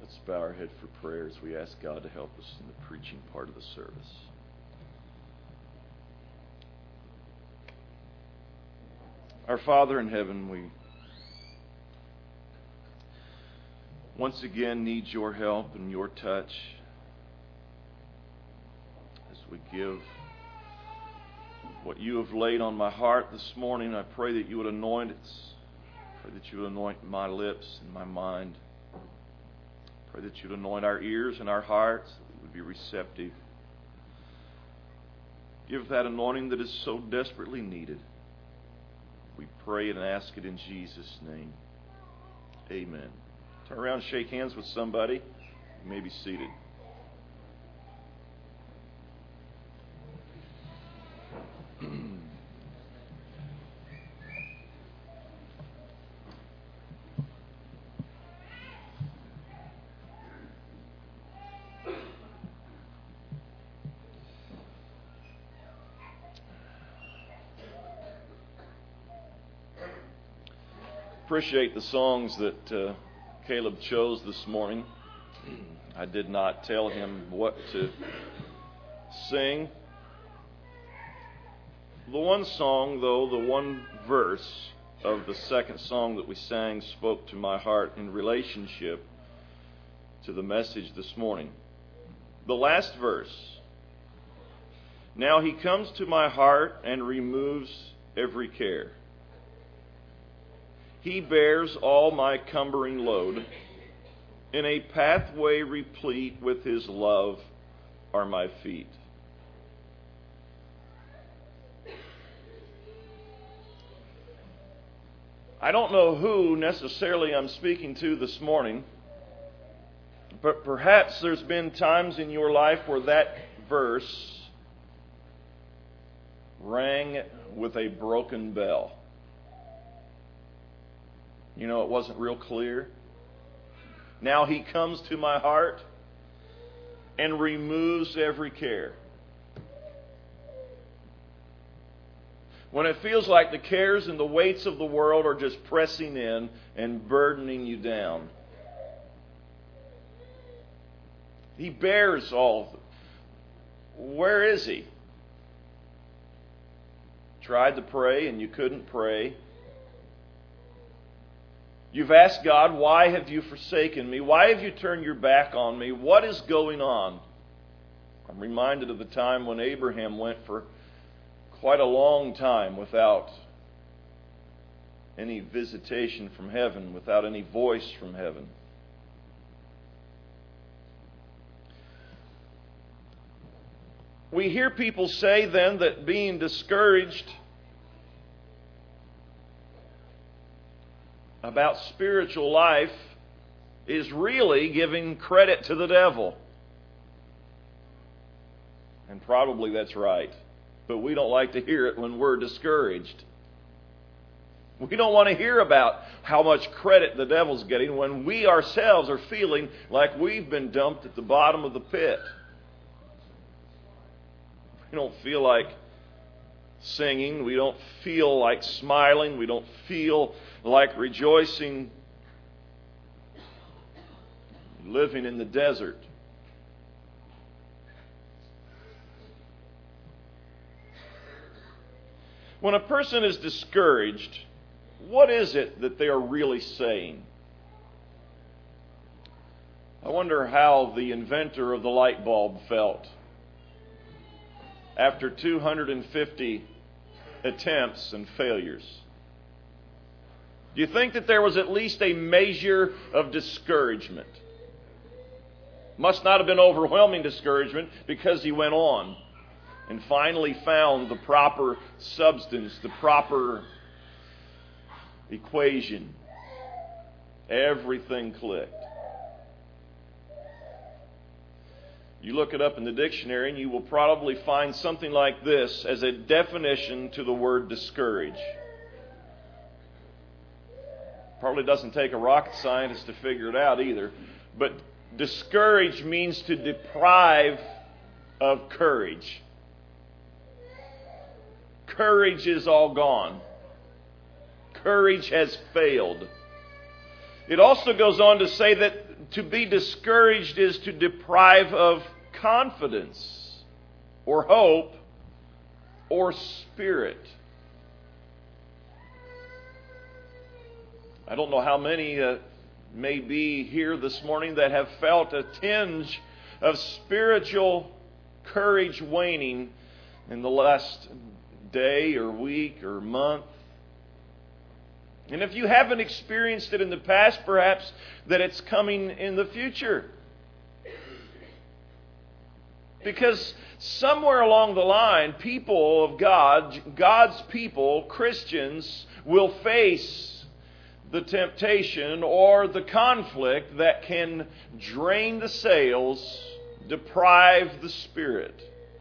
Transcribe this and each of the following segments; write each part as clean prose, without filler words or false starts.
Let's bow our head for prayer as we ask God to help us in the preaching part of the service. Our Father in heaven, we once again need your help and your touch as we give what you have laid on my heart this morning. I pray that you would anoint it. I pray that you would anoint my lips and my mind. I pray that you would anoint our ears and our hearts, that we would be receptive. Give that anointing that is so desperately needed. We pray and ask it in Jesus' name. Amen. Turn around and shake hands with somebody. You may be seated. Appreciate the songs that Caleb chose this morning. I did not tell him what to sing. The one song, though, the one verse of the second song that we sang spoke to my heart in relationship to the message this morning. The last verse. Now he comes to my heart and removes every care. He bears all my cumbering load. In a pathway replete with his love are my feet. I don't know who necessarily I'm speaking to this morning, but perhaps there's been times in your life where that verse rang with a broken bell. You know, it wasn't real clear. Now he comes to my heart and removes every care. When it feels like the cares and the weights of the world are just pressing in and burdening you down. He bears all of them. Where is he? Tried to pray and you couldn't pray. You've asked God, why have you forsaken me? Why have you turned your back on me? What is going on? I'm reminded of the time when Abraham went for quite a long time without any visitation from heaven, without any voice from heaven. We hear people say then that being discouraged about spiritual life is really giving credit to the devil. And probably that's right. But we don't like to hear it when we're discouraged. We don't want to hear about how much credit the devil's getting when we ourselves are feeling like we've been dumped at the bottom of the pit. We don't feel like singing. We don't feel like smiling. We don't feel like rejoicing, living in the desert. When a person is discouraged, what is it that they are really saying? I wonder how the inventor of the light bulb felt after 250 attempts and failures. Do you think that there was at least a measure of discouragement? Must not have been overwhelming discouragement, because he went on and finally found the proper substance, the proper equation. Everything clicked. You look it up in the dictionary and you will probably find something like this as a definition to the word discourage. Probably doesn't take a rocket scientist to figure it out either. But discourage means to deprive of courage. Courage is all gone. Courage has failed. It also goes on to say that to be discouraged is to deprive of confidence or hope or spirit. I don't know how many may be here this morning that have felt a tinge of spiritual courage waning in the last day or week or month. And if you haven't experienced it in the past, perhaps that it's coming in the future. Because somewhere along the line, people of God, God's people, Christians, will face the temptation or the conflict that can drain the sails, deprive the spirit.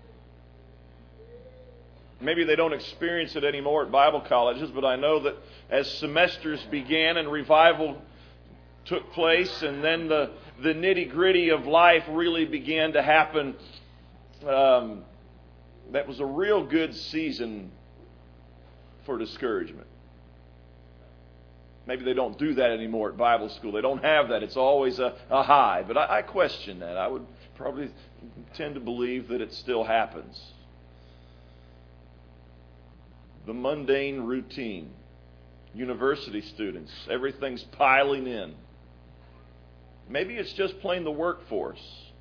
Maybe they don't experience it anymore at Bible colleges, but I know that as semesters began and revival took place, and then the nitty-gritty of life really began to happen, that was a real good season for discouragement. Maybe they don't do that anymore at Bible school. They don't have that. It's always a high. But I question that. I would probably tend to believe that it still happens. The mundane routine. University students, everything's piling in. Maybe it's just plain the workforce.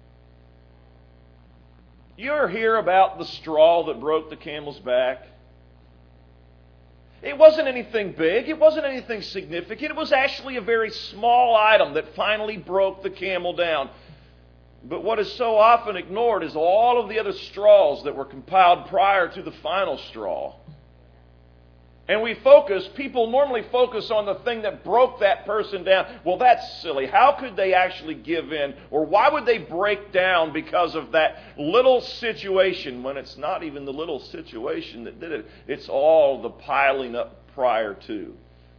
You ever hear about the straw that broke the camel's back? It wasn't anything big. It wasn't anything significant. It was actually a very small item that finally broke the camel down. But what is so often ignored is all of the other straws that were compiled prior to the final straw. And people normally focus on the thing that broke that person down. Well, that's silly. How could they actually give in? Or why would they break down because of that little situation when it's not even the little situation that did it? It's all the piling up prior to.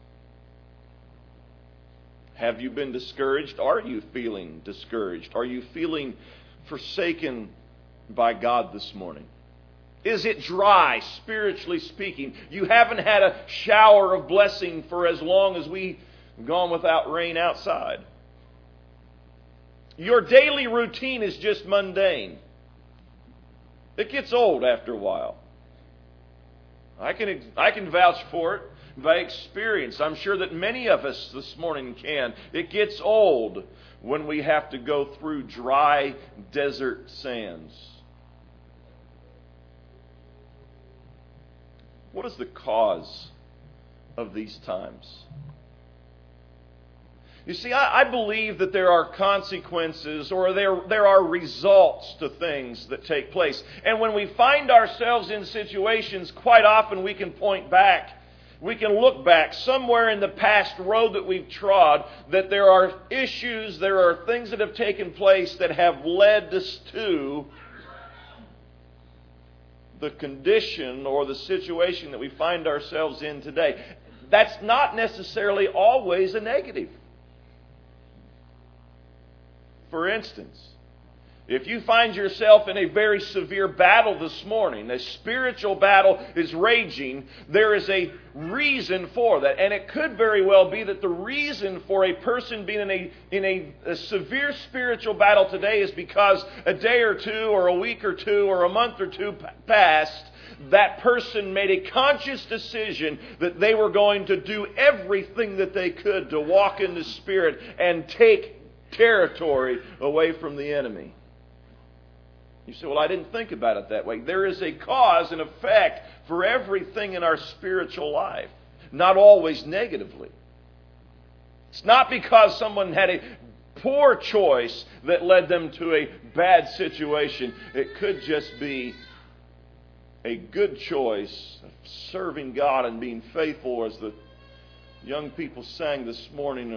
Have you been discouraged? Are you feeling discouraged? Are you feeling forsaken by God this morning? Is it dry, spiritually speaking? You haven't had a shower of blessing for as long as we've gone without rain outside. Your daily routine is just mundane. It gets old after a while. I can vouch for it by experience. I'm sure that many of us this morning can. It gets old when we have to go through dry desert sands. What is the cause of these times? You see, I believe that there are consequences or there are results to things that take place. And when we find ourselves in situations, quite often we can point back. We can look back somewhere in the past road that we've trod, that there are issues, there are things that have taken place that have led us to the condition or the situation that we find ourselves in today. That's not necessarily always a negative. For instance, if you find yourself in a very severe battle this morning, a spiritual battle is raging, there is a reason for that. And it could very well be that the reason for a person being in a severe spiritual battle today is because a day or two or a week or two or a month or two past, that person made a conscious decision that they were going to do everything that they could to walk in the Spirit and take territory away from the enemy. You say, well, I didn't think about it that way. There is a cause and effect for everything in our spiritual life. Not always negatively. It's not because someone had a poor choice that led them to a bad situation. It could just be a good choice of serving God and being faithful, as the young people sang this morning.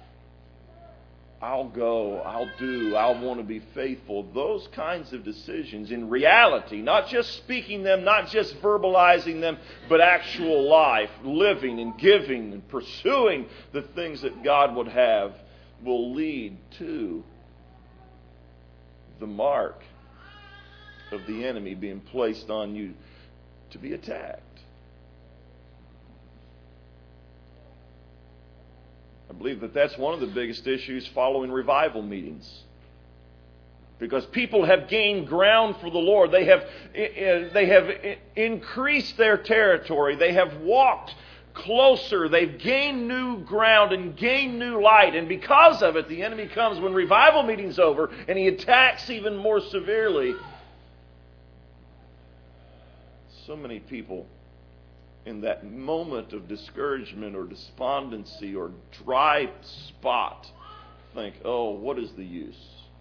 I'll go, I'll do, I want to be faithful. Those kinds of decisions in reality, not just speaking them, not just verbalizing them, but actual life, living and giving and pursuing the things that God would have, will lead to the mark of the enemy being placed on you to be attacked. I believe that that's one of the biggest issues following revival meetings. Because people have gained ground for the Lord. They have increased their territory. They have walked closer. They've gained new ground and gained new light. And because of it, the enemy comes when revival meeting's over and he attacks even more severely. So many people in that moment of discouragement or despondency or dry spot think, oh, what is the use?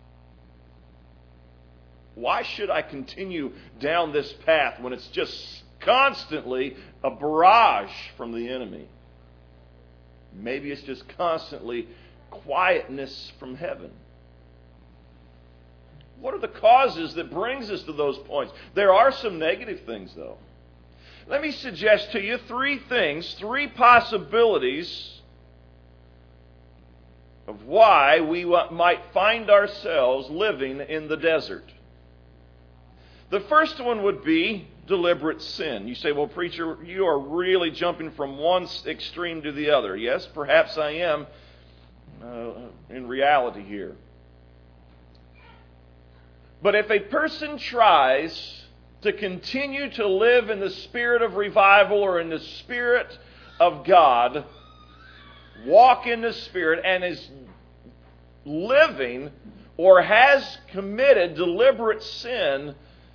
Why should I continue down this path when it's just constantly a barrage from the enemy? Maybe it's just constantly quietness from heaven. What are the causes that brings us to those points? There are some negative things, though. Let me suggest to you three things, three possibilities of why we might find ourselves living in the desert. The first one would be deliberate sin. You say, well, preacher, you are really jumping from one extreme to the other. Yes, perhaps I am in reality here. But if a person tries to continue to live in the spirit of revival or in the spirit of God, walk in the Spirit, and is living or has committed deliberate sin,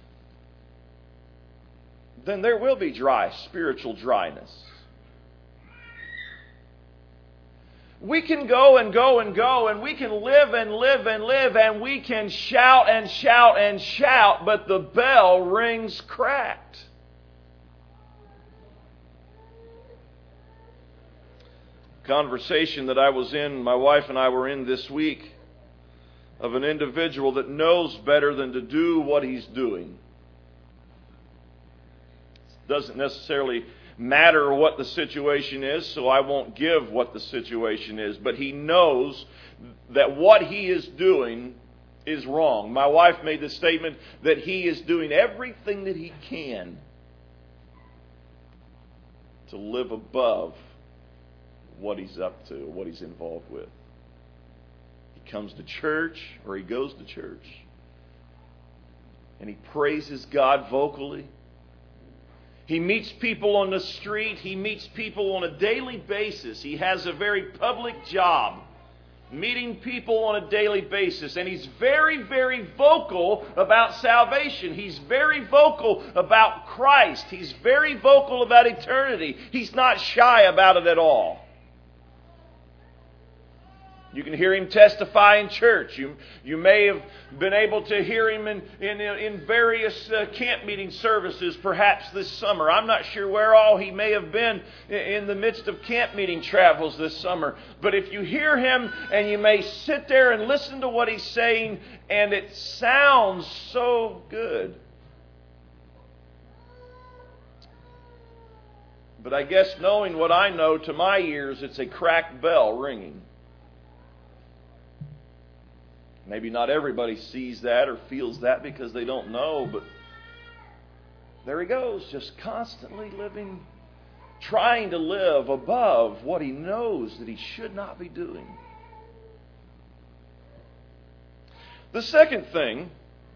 then there will be spiritual dryness. We can go and go and go, and we can live and live and live, and we can shout and shout and shout, but the bell rings cracked. Conversation that I was in, my wife and I were in this week, of an individual that knows better than to do what he's doing. Doesn't necessarily matter what the situation is, so I won't give what the situation is. But he knows that what he is doing is wrong. My wife made the statement that he is doing everything that he can to live above what he's up to, what he's involved with. He comes to church, or he goes to church, and he praises God vocally. He meets people on the street. He meets people on a daily basis. He has a very public job, meeting people on a daily basis. And he's very, very vocal about salvation. He's very vocal about Christ. He's very vocal about eternity. He's not shy about it at all. You can hear him testify in church. You may have been able to hear him in various camp meeting services perhaps this summer. I'm not sure where all he may have been in the midst of camp meeting travels this summer. But if you hear him, and you may sit there and listen to what he's saying, and it sounds so good. But I guess knowing what I know, to my ears, it's a cracked bell ringing. Maybe not everybody sees that or feels that because they don't know, but there he goes, just constantly living, trying to live above what he knows that he should not be doing. The second thing,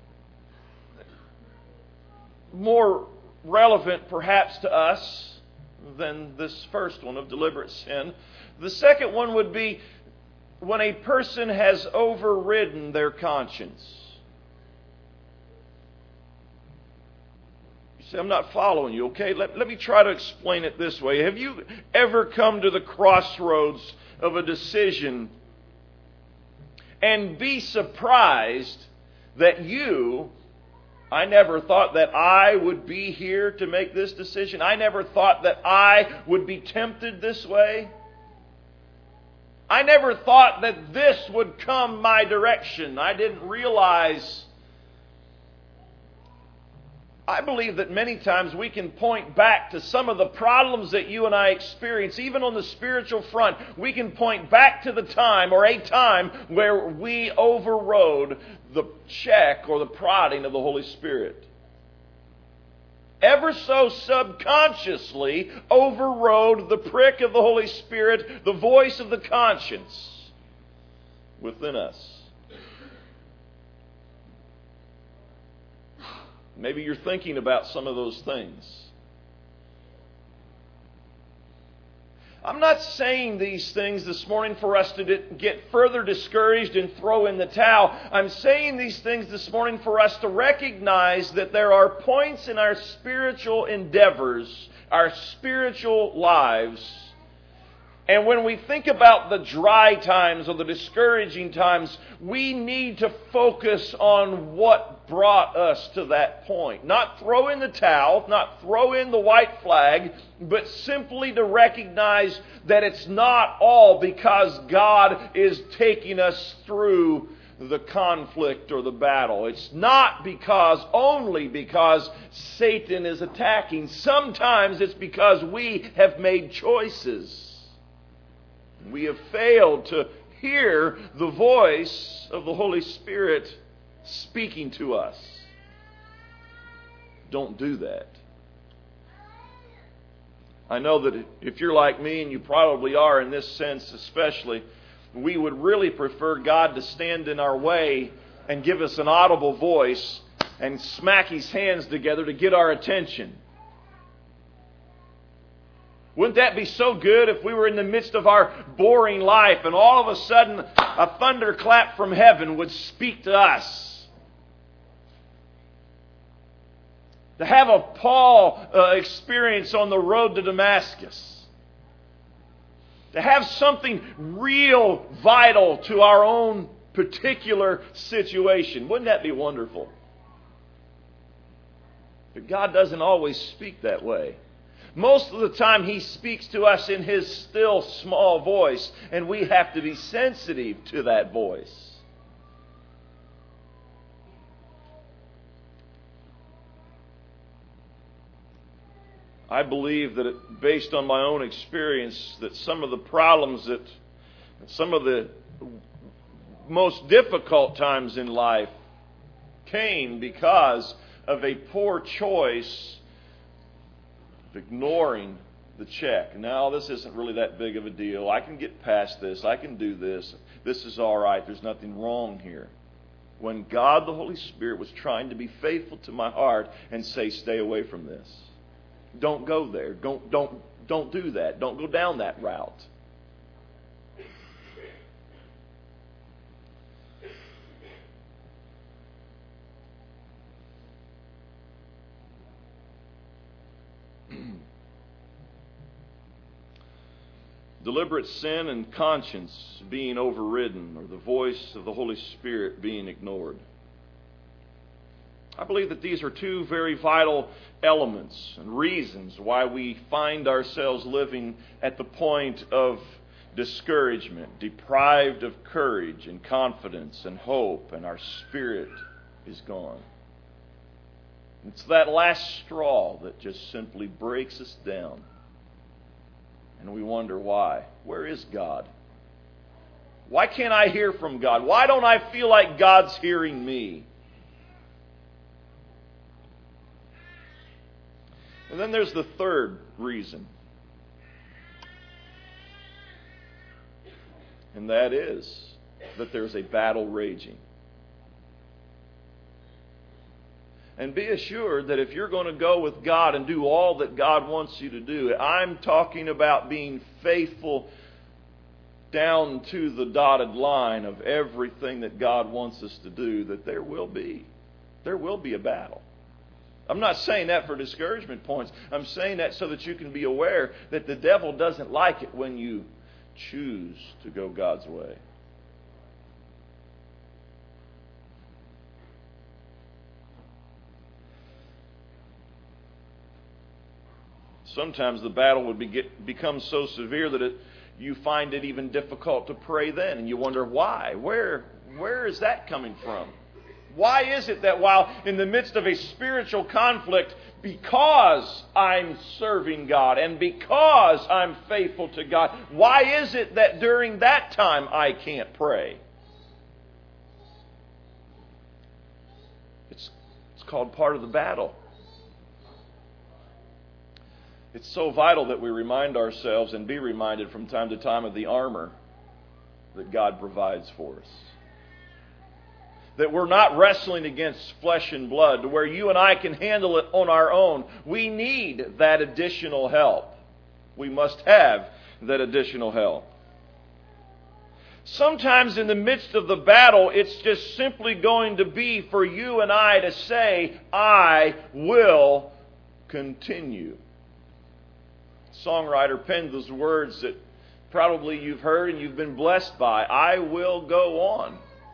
more relevant perhaps to us than this first one of deliberate sin, the second one would be when a person has overridden their conscience. You say, I'm not following you, okay? Let me try to explain it this way. Have you ever come to the crossroads of a decision and be surprised that I never thought that I would be here to make this decision. I never thought that I would be tempted this way. I never thought that this would come my direction. I didn't realize. I believe that many times we can point back to some of the problems that you and I experience, even on the spiritual front. We can point back to the time or a time where we overrode the check or the prodding of the Holy Spirit. ever so subconsciously overrode the prick of the Holy Spirit, the voice of the conscience within us. Maybe you're thinking about some of those things. I'm not saying these things this morning for us to get further discouraged and throw in the towel. I'm saying these things this morning for us to recognize that there are points in our spiritual endeavors, our spiritual lives, and when we think about the dry times or the discouraging times, we need to focus on what brought us to that point. Not throw in the towel, not throw in the white flag, but simply to recognize that it's not all because God is taking us through the conflict or the battle. It's not only because Satan is attacking. Sometimes it's because we have made choices. We have failed to hear the voice of the Holy Spirit speaking to us. Don't do that. I know that if you're like me, and you probably are in this sense especially, we would really prefer God to stand in our way and give us an audible voice and smack His hands together to get our attention. Wouldn't that be so good if we were in the midst of our boring life and all of a sudden a thunderclap from heaven would speak to us? To have a Paul experience on the road to Damascus. To have something real vital to our own particular situation. Wouldn't that be wonderful? But God doesn't always speak that way. Most of the time He speaks to us in His still small voice, and we have to be sensitive to that voice. I believe that based on my own experience, that some of the problems some of the most difficult times in life came because of a poor choice of ignoring the check. Now, this isn't really that big of a deal. I can get past this. I can do this. This is all right. There's nothing wrong here. When God, the Holy Spirit, was trying to be faithful to my heart and say, stay away from this. Don't go there. Don't do that. Don't go down that route. Deliberate sin and conscience being overridden, or the voice of the Holy Spirit being ignored. I believe that these are two very vital elements and reasons why we find ourselves living at the point of discouragement, deprived of courage and confidence and hope, and our spirit is gone. It's that last straw that just simply breaks us down. And we wonder why. Where is God? Why can't I hear from God? Why don't I feel like God's hearing me? And then there's the third reason. And that is that there's a battle raging. And be assured that if you're going to go with God and do all that God wants you to do, I'm talking about being faithful down to the dotted line of everything that God wants us to do, that there will be a battle. I'm not saying that for discouragement points. I'm saying that so that you can be aware that the devil doesn't like it when you choose to go God's way. Sometimes the battle would become so severe that you find it even difficult to pray then. And you wonder why. Where is that coming from? Why is it that while in the midst of a spiritual conflict, because I'm serving God and because I'm faithful to God, why is it that during that time I can't pray? It's called part of the battle. It's so vital that we remind ourselves and be reminded from time to time of the armor that God provides for us. That we're not wrestling against flesh and blood, to where you and I can handle it on our own. We need that additional help. We must have that additional help. Sometimes in the midst of the battle, it's just simply going to be for you and I to say, I will continue. Songwriter penned those words that probably you've heard and you've been blessed by. I will go on.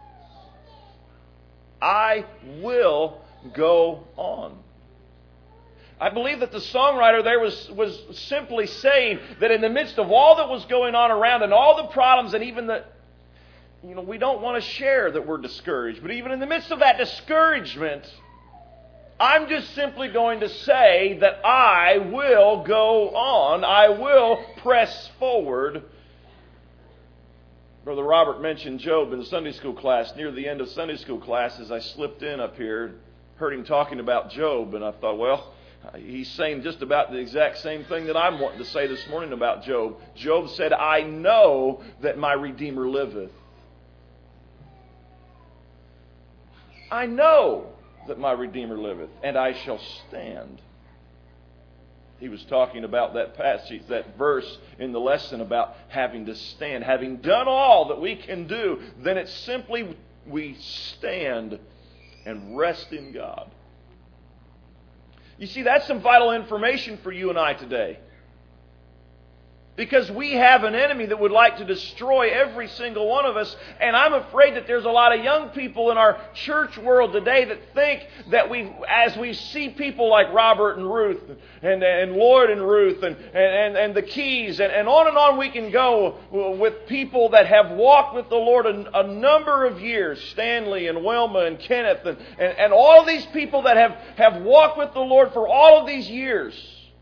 I will go on. I believe that the songwriter there was simply saying that in the midst of all that was going on around and all the problems and even the, we don't want to share that we're discouraged, but even in the midst of that discouragement, I'm just simply going to say that I will go on. I will press forward. Brother Robert mentioned Job in the Sunday school class. Near the end of Sunday school class, as I slipped in up here, heard him talking about Job, and I thought, well, he's saying just about the exact same thing that I'm wanting to say this morning about Job. Job said, I know that my Redeemer liveth. I know that my Redeemer liveth, and I shall stand. He was talking about that passage, that verse in the lesson about having to stand. Having done all that we can do, then it's simply we stand and rest in God. You see, that's some vital information for you and I today. Because we have an enemy that would like to destroy every single one of us. And I'm afraid that there's a lot of young people in our church world today that think that as we see people like Robert and Ruth and Lloyd and Ruth and the Keys and on we can go with people that have walked with the Lord a number of years. Stanley and Wilma and Kenneth and all of these people that have walked with the Lord for all of these years.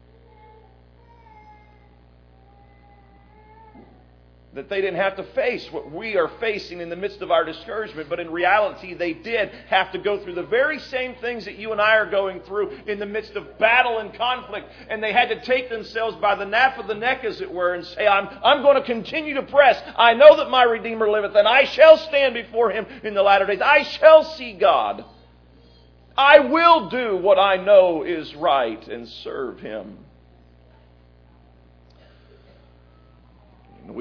That they didn't have to face what we are facing in the midst of our discouragement. But in reality, they did have to go through the very same things that you and I are going through in the midst of battle and conflict. And they had to take themselves by the nape of the neck, as it were, and say, I'm going to continue to press. I know that my Redeemer liveth, and I shall stand before Him in the latter days. I shall see God. I will do what I know is right and serve Him. And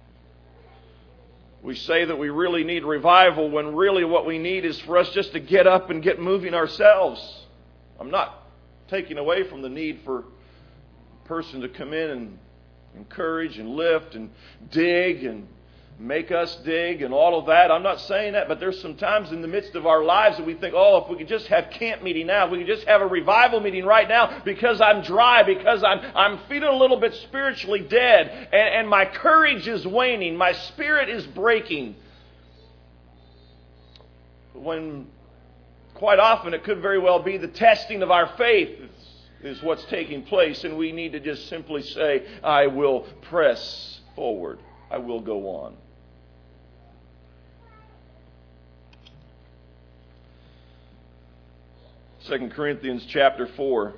we say that we really need revival when really what we need is for us just to get up and get moving ourselves. I'm not taking away from the need for a person to come in and encourage and lift and dig and make us dig and all of that. I'm not saying that, but there's some times in the midst of our lives that we think, if we could just have camp meeting now, if we could just have a revival meeting right now because I'm dry, because I'm feeling a little bit spiritually dead, and my courage is waning, my spirit is breaking. When quite often it could very well be the testing of our faith is what's taking place, and we need to just simply say, I will press forward. I will go on. 2 Corinthians chapter 4.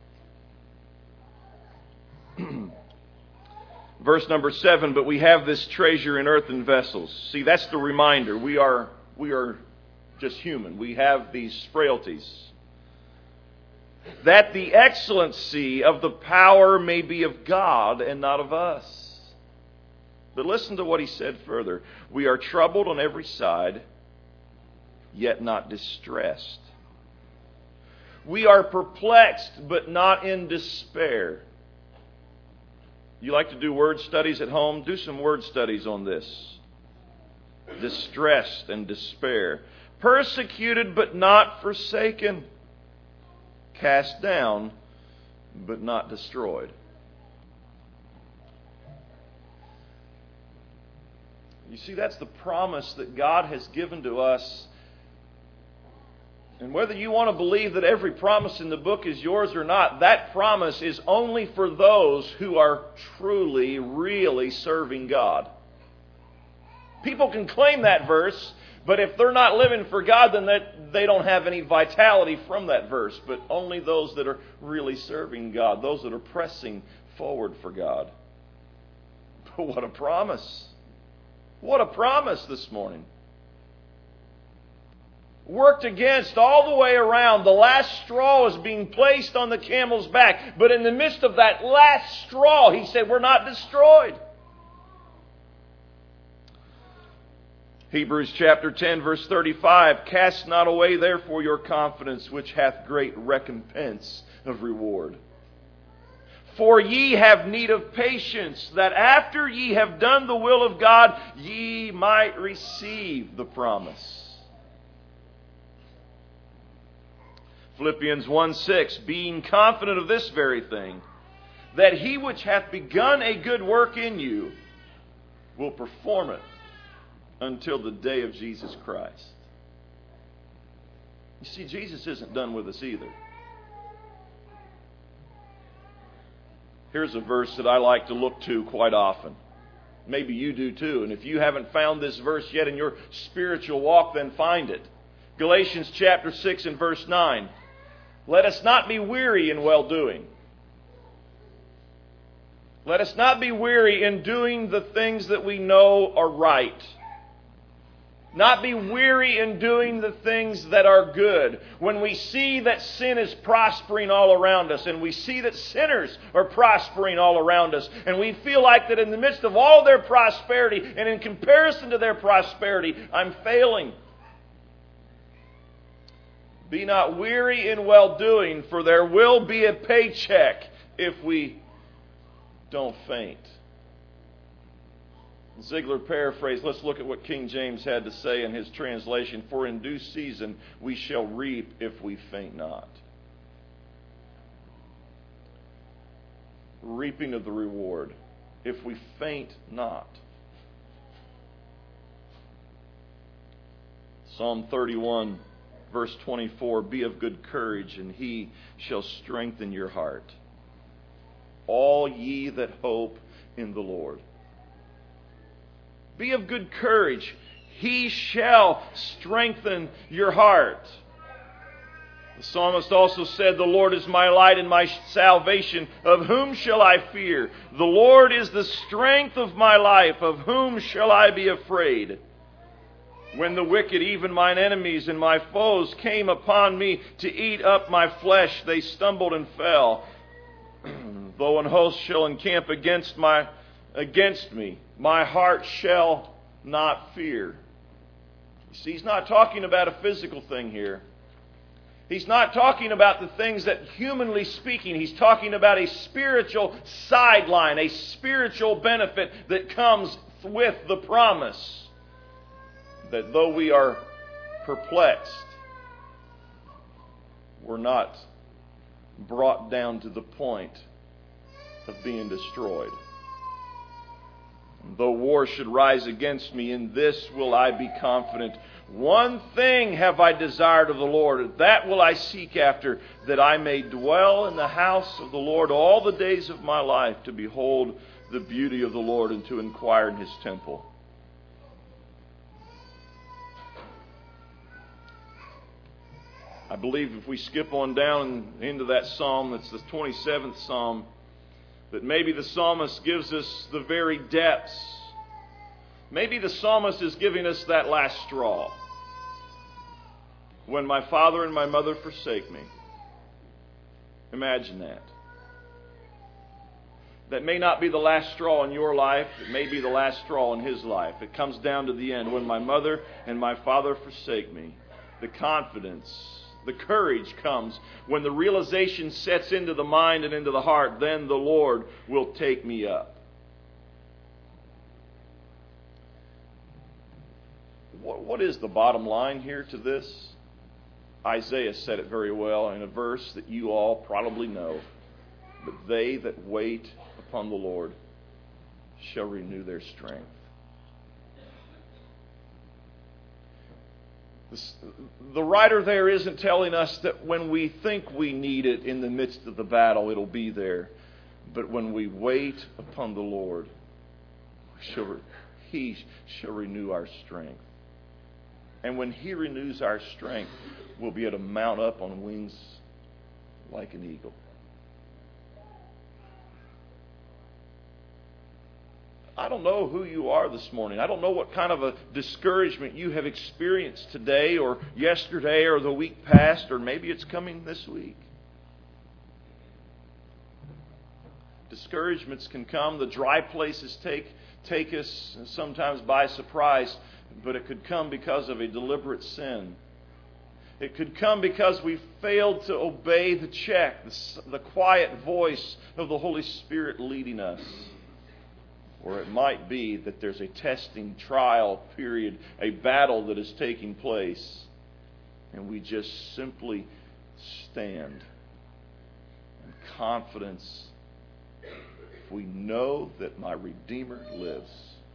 Verse number 7, but we have this treasure in earthen vessels. See, that's the reminder. We are just human. We have these frailties. That the excellency of the power may be of God and not of us. But listen to what he said further. We are troubled on every side, yet not distressed. We are perplexed, but not in despair. You like to do word studies at home? Do some word studies on this. Distressed and despair. Persecuted, but not forsaken. Cast down, but not destroyed. You see, that's the promise that God has given to us. And whether you want to believe that every promise in the book is yours or not, that promise is only for those who are truly, really serving God. People can claim that verse, But if they're not living for God, then they don't have any vitality from that verse. But only those that are really serving God, those that are pressing forward for God. But what a promise. What a promise this morning. Worked against all the way around. The last straw is being placed on the camel's back. But in the midst of that last straw, he said, we're not destroyed. Hebrews chapter 10, verse 35, cast not away therefore your confidence, which hath great recompense of reward. For ye have need of patience, that after ye have done the will of God, ye might receive the promise. Philippians 1:6, being confident of this very thing, that he which hath begun a good work in you will perform it until the day of Jesus Christ. You see, Jesus isn't done with us either. Here's a verse that I like to look to quite often. Maybe you do too. And if you haven't found this verse yet in your spiritual walk, then find it. Galatians chapter 6 and verse 9. Let us not be weary in well-doing. Let us not be weary in doing the things that we know are right. Not be weary in doing the things that are good. When we see that sin is prospering all around us, and we see that sinners are prospering all around us, and we feel like that in the midst of all their prosperity, and in comparison to their prosperity, I'm failing. Be not weary in well-doing, for there will be a paycheck if we don't faint. Ziegler paraphrased, let's look at what King James had to say in his translation. For in due season we shall reap if we faint not. Reaping of the reward if we faint not. Psalm 31, verse 24, be of good courage, and he shall strengthen your heart. All ye that hope in the Lord. Be of good courage. He shall strengthen your heart. The psalmist also said, the Lord is my light and my salvation. Of whom shall I fear? The Lord is the strength of my life. Of whom shall I be afraid? When the wicked, even mine enemies and my foes, came upon me to eat up my flesh, they stumbled and fell. Though an host shall encamp against me, my heart shall not fear. You see, he's not talking about a physical thing here. He's not talking about the things that, humanly speaking, he's talking about a spiritual sideline, a spiritual benefit that comes with the promise that though we are perplexed, we're not brought down to the point of being destroyed. Though war should rise against me, in this will I be confident. One thing have I desired of the Lord, that will I seek after, that I may dwell in the house of the Lord all the days of my life, to behold the beauty of the Lord and to inquire in his temple. I believe if we skip on down into that psalm, that's the 27th psalm, that maybe the psalmist gives us the very depths. Maybe the psalmist is giving us that last straw. When my father and my mother forsake me. Imagine that. That may not be the last straw in your life. It may be the last straw in his life. It comes down to the end. When my mother and my father forsake me, the confidence, the courage comes when the realization sets into the mind and into the heart, then the Lord will take me up. What is the bottom line here to this? Isaiah said it very well in a verse that you all probably know. But they that wait upon the Lord shall renew their strength. The writer there isn't telling us that when we think we need it in the midst of the battle, it'll be there. But when we wait upon the Lord, He shall renew our strength. And when He renews our strength, we'll be able to mount up on wings like an eagle. I don't know who you are this morning. I don't know what kind of a discouragement you have experienced today or yesterday or the week past, or maybe it's coming this week. Discouragements can come. The dry places take us sometimes by surprise, but it could come because of a deliberate sin. It could come because we failed to obey the check, the quiet voice of the Holy Spirit leading us. Or it might be that there's a testing trial period, a battle that is taking place, and we just simply stand in confidence. We know that my Redeemer lives.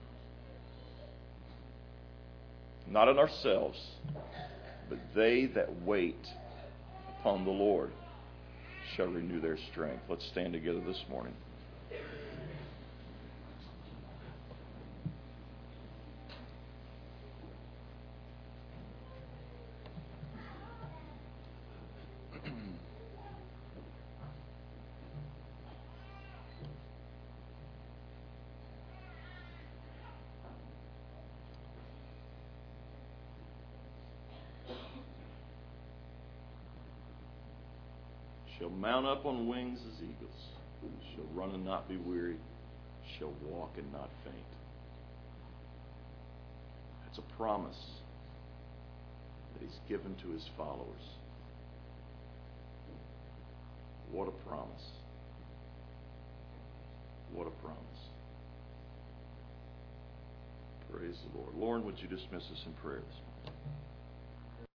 Not in ourselves, but they that wait upon the Lord shall renew their strength. Let's stand together this morning. Shall mount up on wings as eagles, shall run and not be weary, shall walk and not faint. That's a promise that He's given to His followers. What a promise. What a promise. Praise the Lord. Lauren, would you dismiss us in prayer this morning?